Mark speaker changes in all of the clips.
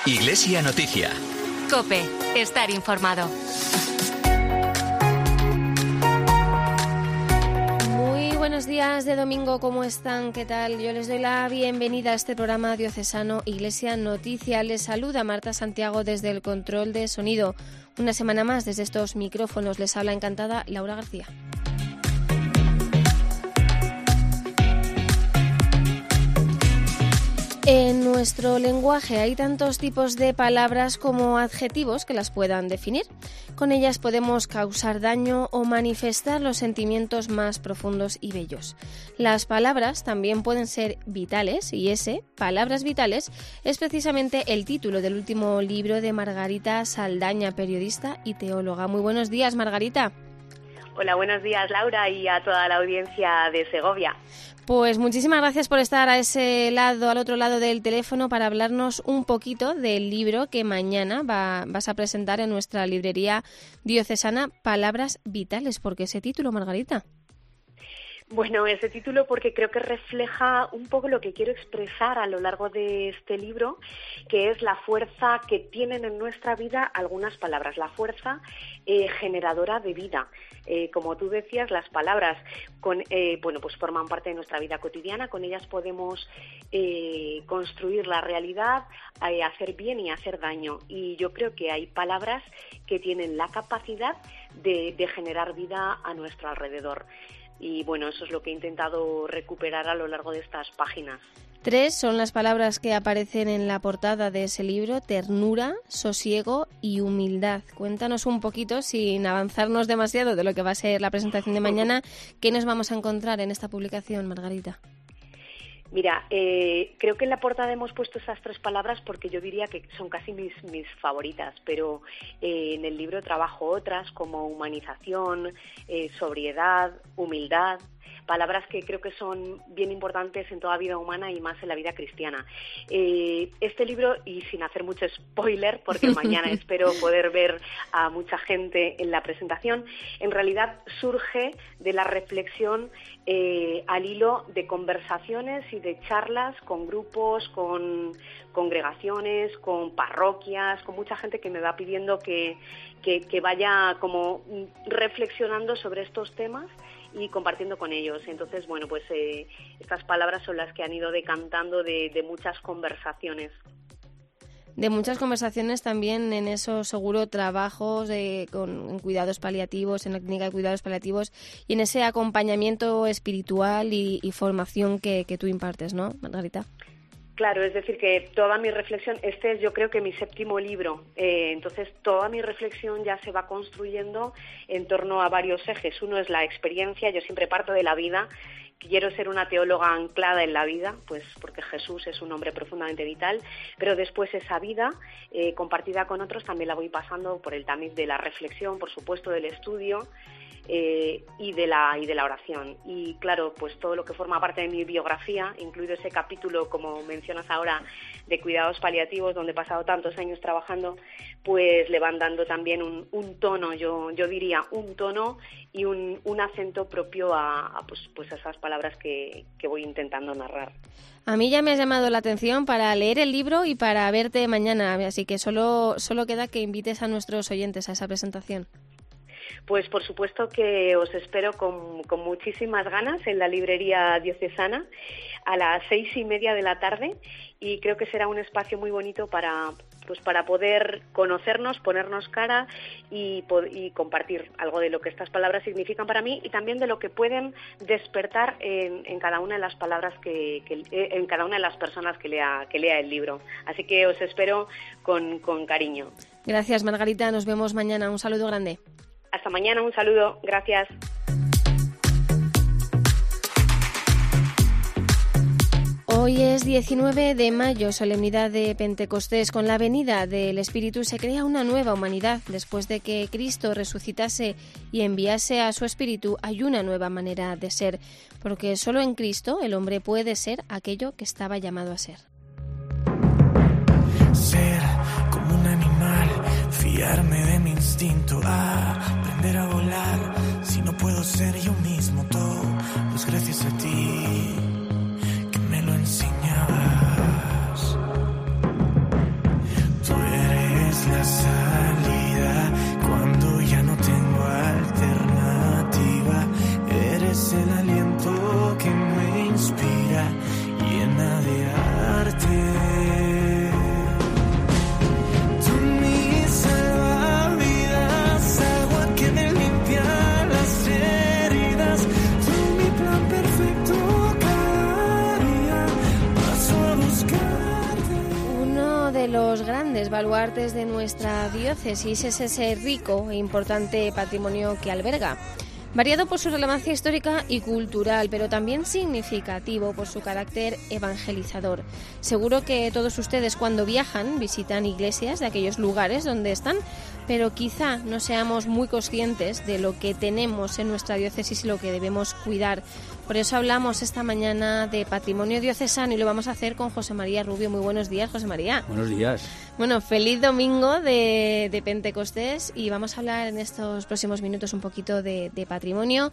Speaker 1: Iglesia Noticia.
Speaker 2: COPE. Estar informado.
Speaker 3: Muy buenos días de domingo, ¿cómo están? ¿Qué tal? Yo les doy la bienvenida a este programa diocesano Iglesia Noticia. Les saluda Marta Santiago desde el control de sonido. Una semana más desde estos micrófonos les habla encantada Laura García. En nuestro lenguaje hay tantos tipos de palabras como adjetivos que las puedan definir. Con ellas podemos causar daño o manifestar los sentimientos más profundos y bellos. Las palabras también pueden ser vitales y Palabras Vitales, es precisamente el título del último libro de Margarita Saldaña, periodista y teóloga. Muy buenos días, Margarita.
Speaker 4: Hola, buenos días, Laura, y a toda la audiencia de Segovia.
Speaker 3: Pues muchísimas gracias por estar al otro lado del teléfono, para hablarnos un poquito del libro que mañana vas a presentar en nuestra librería diocesana, Palabras Vitales. ¿Por qué ese título, Margarita?
Speaker 4: Bueno, ese título porque creo que refleja un poco lo que quiero expresar a lo largo de este libro, que es la fuerza que tienen en nuestra vida algunas palabras, la fuerza generadora de vida. Como tú decías, las palabras pues forman parte de nuestra vida cotidiana, con ellas podemos construir la realidad, hacer bien y hacer daño. Y yo creo que hay palabras que tienen la capacidad de generar vida a nuestro alrededor. Y bueno, eso es lo que he intentado recuperar a lo largo de estas páginas.
Speaker 3: 3 son las palabras que aparecen en la portada de ese libro: ternura, sosiego y humildad. Cuéntanos un poquito, sin avanzarnos demasiado de lo que va a ser la presentación de mañana, ¿qué nos vamos a encontrar en esta publicación, Margarita?
Speaker 4: Mira, creo que en la portada hemos puesto esas 3 palabras porque yo diría que son casi mis favoritas, pero en el libro trabajo otras como humanización, sobriedad, humildad, palabras que creo que son bien importantes en toda vida humana y más en la vida cristiana. Este libro, y sin hacer mucho spoiler, porque mañana espero poder ver a mucha gente en la presentación, en realidad surge de la reflexión al hilo de conversaciones y de charlas con grupos, con congregaciones, con parroquias, con mucha gente que me va pidiendo que vaya como reflexionando sobre estos temas y compartiendo con ellos. Entonces, bueno, pues estas palabras son las que han ido decantando de muchas conversaciones.
Speaker 3: De muchas conversaciones también en esos seguro trabajos en cuidados paliativos, en la clínica de cuidados paliativos, y en ese acompañamiento espiritual y formación que tú impartes, ¿no, Margarita?
Speaker 4: Claro, es decir, que toda mi reflexión, este es yo creo que mi 7º libro, entonces toda mi reflexión ya se va construyendo en torno a varios ejes. Uno es la experiencia, yo siempre parto de la vida. Quiero ser una teóloga anclada en la vida, pues porque Jesús es un hombre profundamente vital, pero después esa vida compartida con otros también la voy pasando por el tamiz de la reflexión, por supuesto del estudio y de la oración. Y claro, pues todo lo que forma parte de mi biografía, incluido ese capítulo, como mencionas ahora, de cuidados paliativos, donde he pasado tantos años trabajando, pues le van dando también un tono, yo diría un tono y un acento propio a esas palabras que voy intentando narrar.
Speaker 3: A mí ya me has llamado la atención para leer el libro y para verte mañana, así que solo queda que invites a nuestros oyentes a esa presentación.
Speaker 4: Pues por supuesto que os espero con muchísimas ganas en la librería diocesana a las 6:30 de la tarde, y creo que será un espacio muy bonito para poder conocernos, ponernos cara y compartir algo de lo que estas palabras significan para mí y también de lo que pueden despertar en cada una de las palabras en cada una de las personas que lea el libro. Así que os espero con cariño.
Speaker 3: Gracias, Margarita. Nos vemos mañana. Un saludo grande.
Speaker 4: Hasta mañana, un saludo, gracias.
Speaker 3: Hoy es 19 de mayo, solemnidad de Pentecostés. Con la venida del Espíritu se crea una nueva humanidad. Después de que Cristo resucitase y enviase a su Espíritu, hay una nueva manera de ser, porque solo en Cristo el hombre puede ser aquello que estaba llamado a ser.
Speaker 5: Ser como un animal, fiarme de mi instinto, aprender a volar. Si no puedo ser yo mismo, todo pues gracias a ti que me lo enseñabas.
Speaker 3: de los grandes baluartes de nuestra diócesis es ese rico e importante patrimonio que alberga. Variado por su relevancia histórica y cultural, pero también significativo por su carácter evangelizador. Seguro que todos ustedes cuando viajan visitan iglesias de aquellos lugares donde están, pero quizá no seamos muy conscientes de lo que tenemos en nuestra diócesis y lo que debemos cuidar. Por eso hablamos esta mañana de patrimonio diocesano y lo vamos a hacer con José María Rubio. Muy buenos días, José María.
Speaker 1: Buenos días.
Speaker 3: Bueno, feliz domingo de Pentecostés y vamos a hablar en estos próximos minutos un poquito de patrimonio,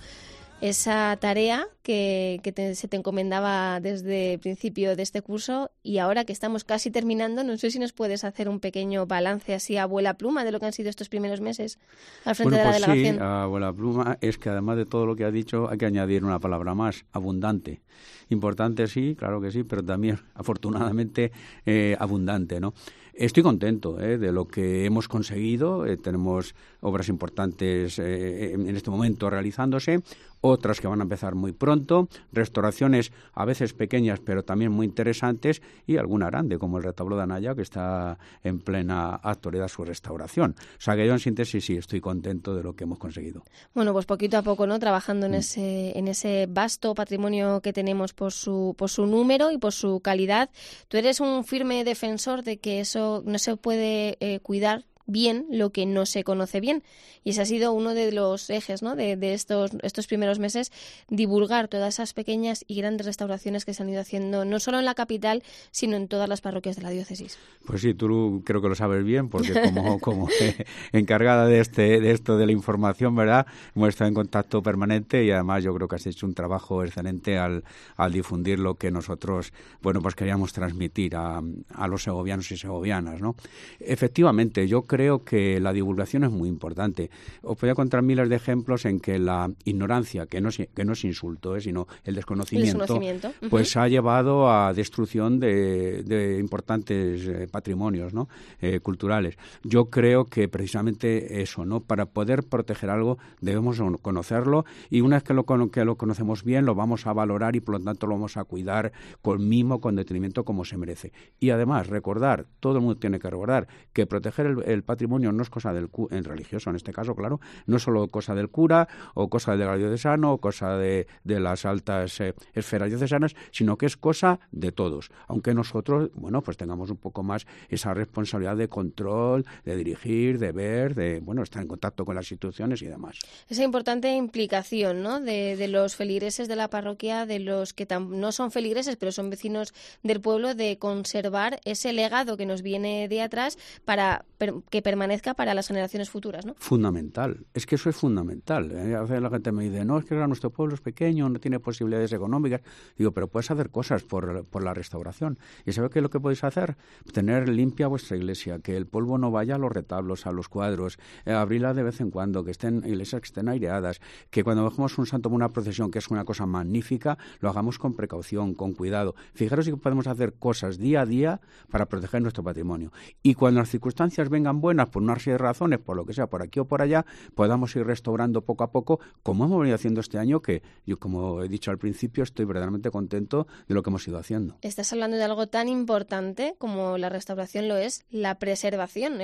Speaker 3: esa tarea que se te encomendaba desde el principio de este curso y ahora que estamos casi terminando, no sé si nos puedes hacer un pequeño balance así a vuela pluma de lo que han sido estos primeros meses al frente de la delegación.
Speaker 1: Sí, a vuela pluma es que además de todo lo que ha dicho hay que añadir una palabra más, abundante. Importante sí, claro que sí, pero también afortunadamente abundante, ¿no? Estoy contento de lo que hemos conseguido. Tenemos obras importantes en este momento realizándose, otras que van a empezar muy pronto, restauraciones a veces pequeñas pero también muy interesantes y alguna grande como el retablo de Anaya que está en plena actualidad su restauración. O sea que yo en síntesis sí estoy contento de lo que hemos conseguido.
Speaker 3: Bueno, pues poquito a poco, ¿no? Trabajando en ese vasto patrimonio que tenemos por su número y por su calidad. Tú eres un firme defensor de que eso no se puede cuidar bien lo que no se conoce bien. Y ese ha sido uno de los ejes, ¿no? de estos primeros meses, divulgar todas esas pequeñas y grandes restauraciones que se han ido haciendo, no solo en la capital, sino en todas las parroquias de la diócesis.
Speaker 1: Pues sí, tú creo que lo sabes bien, porque como encargada de esto de la información, ¿verdad? Hemos estado en contacto permanente y además yo creo que has hecho un trabajo excelente al difundir lo que nosotros, bueno, pues queríamos transmitir a los segovianos y segovianas, ¿no? Efectivamente, yo creo que la divulgación es muy importante. Os voy a contar miles de ejemplos en que la ignorancia, que no es insulto, sino el desconocimiento, pues ha llevado a destrucción de importantes patrimonios, ¿no? Culturales. Yo creo que precisamente eso, ¿no? Para poder proteger algo debemos conocerlo y una vez que lo conocemos bien lo vamos a valorar y por lo tanto lo vamos a cuidar con mimo, con detenimiento como se merece. Y además recordar, todo el mundo tiene que recordar que proteger el patrimonio no es cosa del en religioso en este caso, claro, no es solo cosa del cura o cosa del diocesano o cosa de las altas esferas diocesanas, sino que es cosa de todos, aunque nosotros, bueno, pues tengamos un poco más esa responsabilidad de control, de dirigir, de ver, de, bueno, estar en contacto con las instituciones y demás.
Speaker 3: Esa importante implicación, ¿no? de los feligreses de la parroquia, de los que no son feligreses, pero son vecinos del pueblo, de conservar ese legado que nos viene de atrás para que permanezca para las generaciones futuras, ¿no?
Speaker 1: Fundamental, es que eso es fundamental. A veces la gente me dice, no, es que nuestro pueblo es pequeño, no tiene posibilidades económicas. Digo, pero puedes hacer cosas por la restauración. ¿Y sabes qué es lo que podéis hacer? Tener limpia vuestra iglesia, que el polvo no vaya a los retablos, a los cuadros, abrirla de vez en cuando, que estén iglesias que estén aireadas, que cuando dejemos un santo en una procesión, que es una cosa magnífica, lo hagamos con precaución, con cuidado. Fijaros que podemos hacer cosas día a día para proteger nuestro patrimonio. Y cuando las circunstancias vengan buenas, por una serie de razones, por lo que sea, por aquí o por allá, podamos ir restaurando poco a poco, como hemos venido haciendo este año, que yo, como he dicho al principio, estoy verdaderamente contento de lo que hemos ido haciendo.
Speaker 3: Estás hablando de algo tan importante como la restauración lo es, la preservación,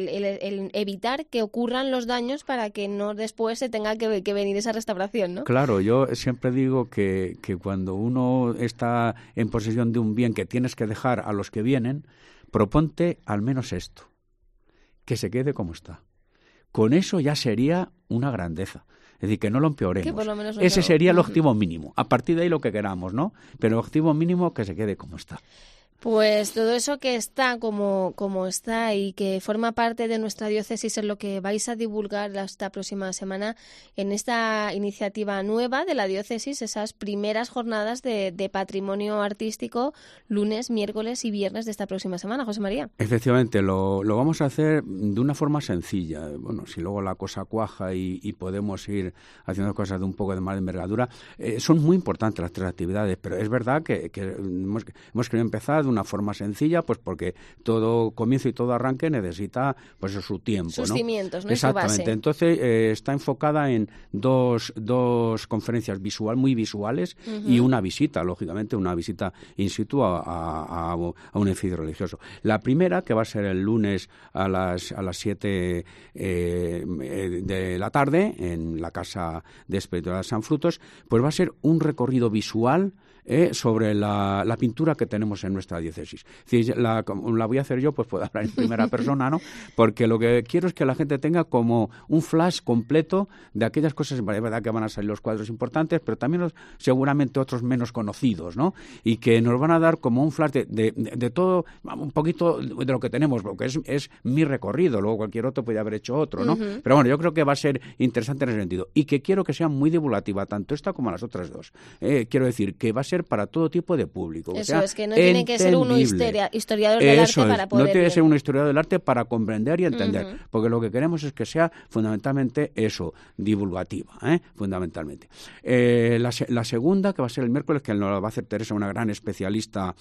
Speaker 3: el evitar que ocurran los daños para que no después se tenga que venir esa restauración, ¿no?
Speaker 1: Claro, yo siempre digo que cuando uno está en posesión de un bien que tienes que dejar a los que vienen, proponte al menos esto, que se quede como está. Con eso ya sería una grandeza. Es decir, que no lo empeoremos. Ese sería el objetivo mínimo. A partir de ahí lo que queramos, ¿no? Pero el objetivo mínimo que se quede como está.
Speaker 3: Pues todo eso que está como está y que forma parte de nuestra diócesis es lo que vais a divulgar esta próxima semana en esta iniciativa nueva de la diócesis, esas primeras jornadas de patrimonio artístico, lunes, miércoles y viernes de esta próxima semana. José María.
Speaker 1: Efectivamente, lo vamos a hacer de una forma sencilla. Bueno, si luego la cosa cuaja y podemos ir haciendo cosas de un poco de más envergadura, son muy importantes las tres actividades, pero es verdad que hemos querido empezar de una forma sencilla, pues porque todo comienzo y todo arranque necesita pues su tiempo,
Speaker 3: sus
Speaker 1: ¿no?
Speaker 3: cimientos, ¿no?
Speaker 1: Exactamente.
Speaker 3: Su base.
Speaker 1: Entonces está enfocada en dos conferencias muy visuales y una visita, lógicamente, una visita in situ a un edificio religioso. La primera, que va a ser el lunes a las 7 de la tarde en la Casa de Espiritualidad de San Frutos, pues va a ser un recorrido visual sobre la pintura que tenemos en nuestra diócesis. Es decir, la voy a hacer yo, pues puedo hablar en primera persona, ¿no? Porque lo que quiero es que la gente tenga como un flash completo de aquellas cosas, es verdad que van a salir los cuadros importantes, pero también seguramente otros menos conocidos, ¿no? Y que nos van a dar como un flash de todo, un poquito de lo que tenemos, porque es mi recorrido, luego cualquier otro puede haber hecho otro, ¿no? Pero bueno, yo creo que va a ser interesante en ese sentido. Y que quiero que sea muy divulgativa, tanto esta como las otras dos. Quiero decir que va a ser para todo tipo de público.
Speaker 3: Eso es, que no tiene que ser uno historiador del arte para poder...
Speaker 1: No tiene que ser un historiador del arte para comprender y entender, porque lo que queremos es que sea fundamentalmente eso, divulgativa, fundamentalmente. La segunda, que va a ser el miércoles, que nos la va a hacer Teresa, una gran especialista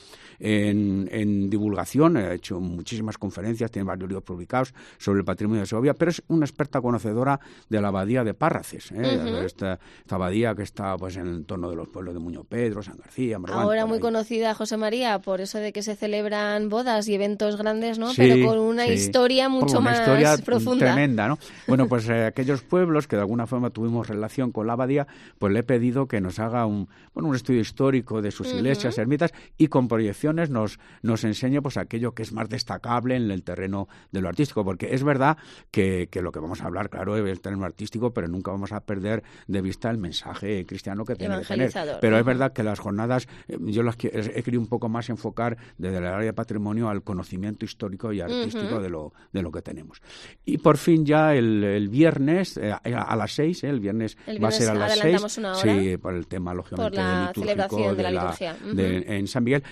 Speaker 1: en divulgación, ha hecho muchísimas conferencias, tiene varios libros publicados sobre el patrimonio de Segovia, pero es una experta conocedora de la abadía de Párraces, esta abadía que está pues en el entorno de los pueblos de Muñoz Pedro, San García, Morván,
Speaker 3: ahora muy conocida, José María, por eso de que se celebran bodas y eventos grandes, ¿no?
Speaker 1: Sí,
Speaker 3: pero con una historia mucho
Speaker 1: una
Speaker 3: más
Speaker 1: historia
Speaker 3: profunda.
Speaker 1: Tremenda, ¿no? Bueno, pues aquellos pueblos que de alguna forma tuvimos relación con la abadía, pues le he pedido que nos haga un estudio histórico de sus iglesias, ermitas, y con proyecciones nos enseñe pues aquello que es más destacable en el terreno de lo artístico, porque es verdad que lo que vamos a hablar, claro, es el terreno artístico, pero nunca vamos a perder de vista el mensaje cristiano que tiene que tener. Pero es verdad que las jornadas yo las he querido un poco más enfocar desde el área de patrimonio al conocimiento histórico y artístico de lo que tenemos. Y por fin ya el viernes a las 6, el viernes va a ser a las 6,
Speaker 3: una hora,
Speaker 1: sí, por el tema lógicamente
Speaker 3: por la
Speaker 1: litúrgico
Speaker 3: celebración de la liturgia
Speaker 1: en San Miguel,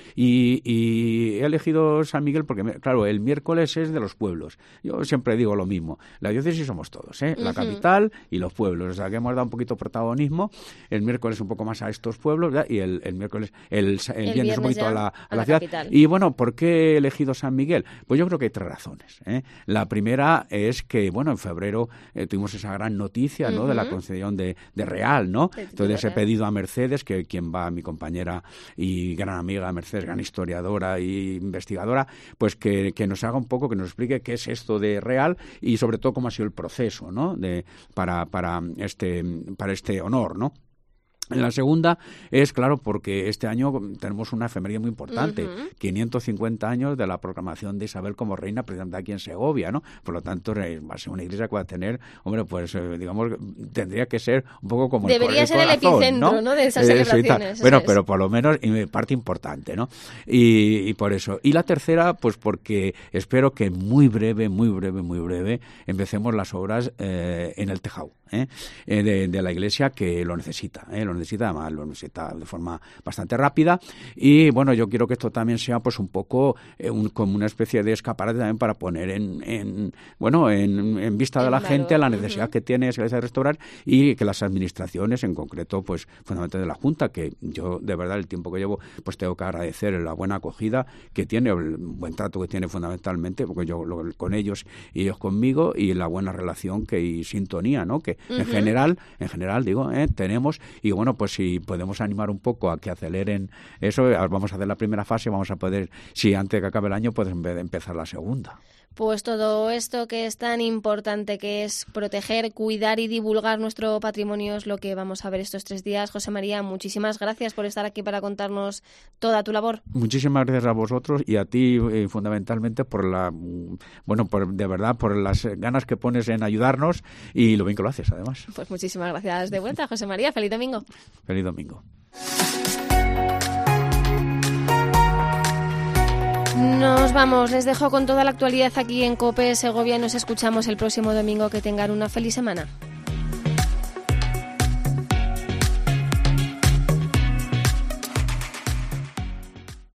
Speaker 1: y he elegido San Miguel porque claro, el miércoles es de los pueblos. Yo siempre digo lo mismo, la diócesis somos todos, la capital y los pueblos, o sea que hemos dado un poquito protagonismo, el miércoles un poco más a estos pueblos, ¿verdad? Y el miércoles, el viernes un poquito a la ciudad. Capital. Y bueno, ¿por qué he elegido San Miguel? Pues yo creo que hay 3 razones. La primera es que, bueno, en febrero tuvimos esa gran noticia, ¿no? De la concesión de Real, ¿no? Entonces he pedido a Mercedes, que quien va, mi compañera y gran amiga Mercedes, gran historiadora e investigadora, pues que nos haga un poco, que nos explique qué es esto de Real y sobre todo cómo ha sido el proceso, ¿no? Para este honor, ¿no? La segunda es, claro, porque este año tenemos una efeméride muy importante, 550 años de la proclamación de Isabel como reina, precisamente aquí en Segovia, ¿no? Por lo tanto, va a ser una iglesia que va a tener, hombre, pues, digamos, tendría que ser un poco como
Speaker 3: debería ser el epicentro, ¿no? De esas celebraciones.
Speaker 1: Bueno, pero por lo menos parte importante, ¿no? Y por eso. Y la tercera, pues porque espero que muy breve, empecemos las obras en el tejado. De la iglesia, que lo necesita, además lo necesita de forma bastante rápida, y bueno, yo quiero que esto también sea pues un poco como una especie de escaparate también para poner en vista de la gente la necesidad que tiene esa iglesia de restaurar, y que las administraciones, en concreto pues fundamentalmente de la Junta, que yo de verdad el tiempo que llevo pues tengo que agradecer la buena acogida que tiene, el buen trato que tiene fundamentalmente, porque yo con ellos y ellos conmigo, y la buena relación y sintonía, ¿no? Que en general digo, tenemos, y bueno, pues si podemos animar un poco a que aceleren eso, vamos a hacer la primera fase, vamos a poder, si antes de que acabe el año, pues empezar la segunda.
Speaker 3: Pues todo esto que es tan importante, que es proteger, cuidar y divulgar nuestro patrimonio, es lo que vamos a ver estos 3 días. José María, muchísimas gracias por estar aquí para contarnos toda tu labor.
Speaker 1: Muchísimas gracias a vosotros y a ti fundamentalmente por de verdad, por las ganas que pones en ayudarnos y lo bien que lo haces, además.
Speaker 3: Pues muchísimas gracias de vuelta, José María. Feliz domingo.
Speaker 1: Feliz domingo.
Speaker 3: Nos vamos, les dejo con toda la actualidad aquí en COPE Segovia y nos escuchamos el próximo domingo. Que tengan una feliz semana.